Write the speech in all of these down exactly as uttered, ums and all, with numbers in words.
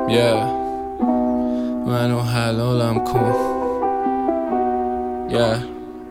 yeah. منو حلالم کن yeah.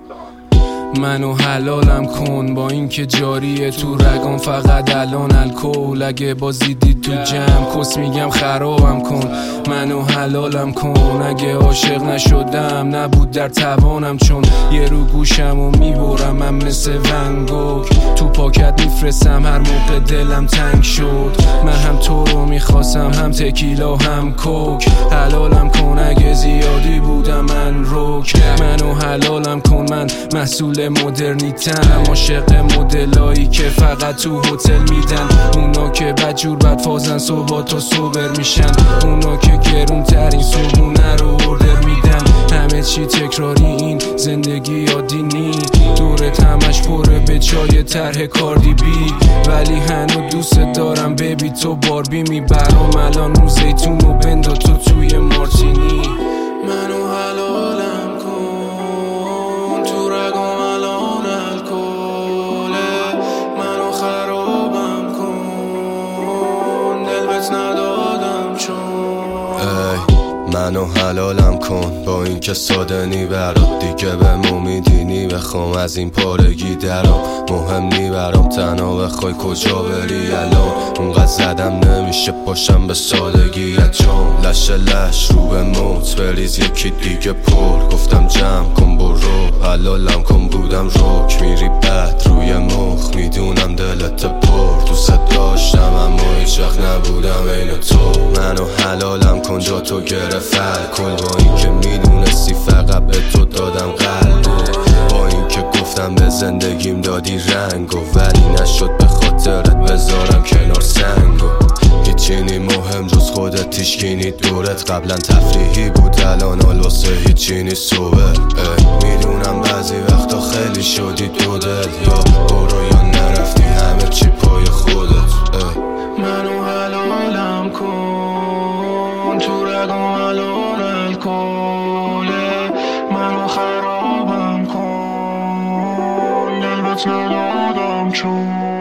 منو حلالم کن با اینکه جاریه تو رگام فقط الان الکل. اگه بازیدی تو جمع کس میگم خرابم کن. منو حلالم کن اگه عاشق نشدم نبود در توانم، چون یه رو گوشمو میبرم من مثل ونگوک. تو پاکت میفرستم هر موقع دلم تنگ شد. من هم تو رو میخواستم هم تکیلا هم کوک. حلالم کن اگه زیادی بودم من روک. منو حلالم کن من محصول مدرنیتم، عاشق مدلایی که فقط تو هتل میدن. اونا که بدجور بدفازن صبح تا صبر میشن، اونا که گرون ترین صبحونه رو اوردر میدن. همه چی تکراری این زندگی عادی نی، دورت همش پره به چای طرح کاردی بی. ولی هنو دوست دارم ببی تو باربی میبرم الان رو زیتون و بندا تو توی مارتینی. منو حلالم کن تو رگام الان الکله. منو خرابم کن دل بهت ندادم چون ای منو حلالم کن با اینکه ساده نی برات دیگه به مومیدی نی. بخوام از این پارگی درام مهم نی برام، تنها بخوای کجا بری الان. اونقدر زدم نمیشه پاشم به سادگی جام. لش لش رو به موت بریز یکی دیگه پر. گفتم جمع کن برو حلالم کن بودم روک. میری بد روی مخ میدونم دلت پر. دوست داشتم اما هیچ وقت نبودم این تو. منو حلالم کن جا تو گرفت کل با این که میدونستی فقط به تو دادم قلبو. با این که گفتم به زندگیم دادی رنگو، ولی نشد به خاطرت بذارم کنار سنگو. هیچی نی مهم جز خودت هیچکی دورت. قبلا تفریحی بود الان حال واسه هیچی نی صبح. میدونم بعضی وقتا خیلی شدی دو دل، یا برو یا نرفتی همه چی پای خودت. منو حلالم کن تو رگام الان الکله. منو خرابم کن دل بهت ندادم چون